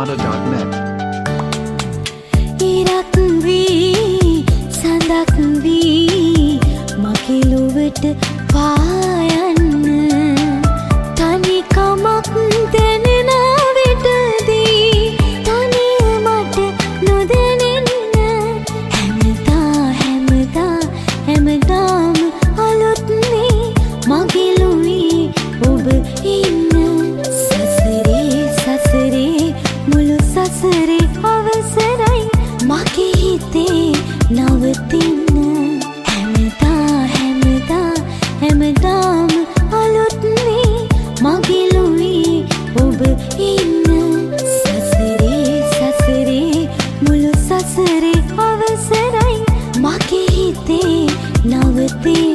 sinhanada.net. ඉරක් වී සඳක් වී මගේ ලොවට පායන්න තනිකමක් දැනෙන විටදී තනිය මට නොදැනෙන්න හැමදාම අලුත් මේ මගේ ලොවේ ඔබ ඉන්න සසරේ මුළු සසරේ අවසරයි මගේ හිතේ නවතින්න හැමදාම අලුත් මේ මගේ ලොවේ ඔබ ඉන්න සසරේ මුළු සසරේ අවසරයි මගේ හිතේ නවතින්න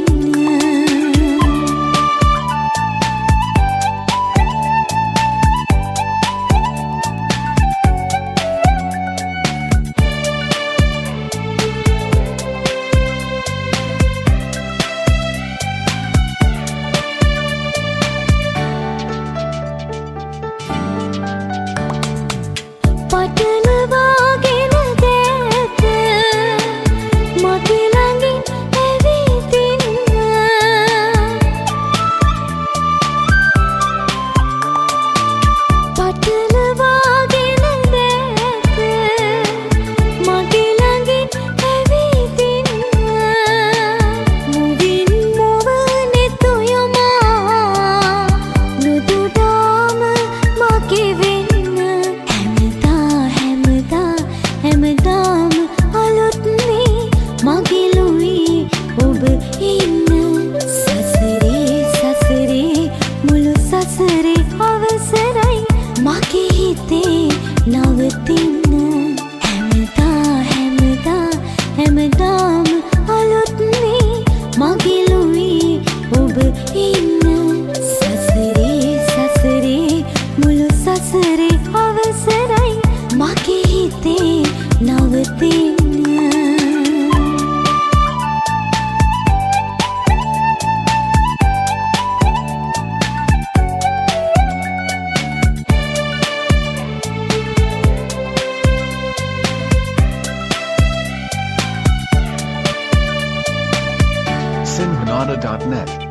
පටලවාගෙන දැත මගේ ළඟින් ඇවිදින්න පටලවාගෙන දැත මගේ ළඟින් ඇවිදින්න මුවින් මුවනේ තුයමා නුදුඩාම මගේ වෙන්න හැමදාම අලුත් මේ මගේ ලොවේ ඔබ ඉන්න සසරේ මුළු සසරේ අවසරයි මගේ හිතේ නවතින්න හැමදාම අලුත් මේ මගේ ලොවේ ඔබ ඉන්න සසරේ මුළු සසරේ අවසරයි මගේ හිතේ නවතින්න sinhanada.net.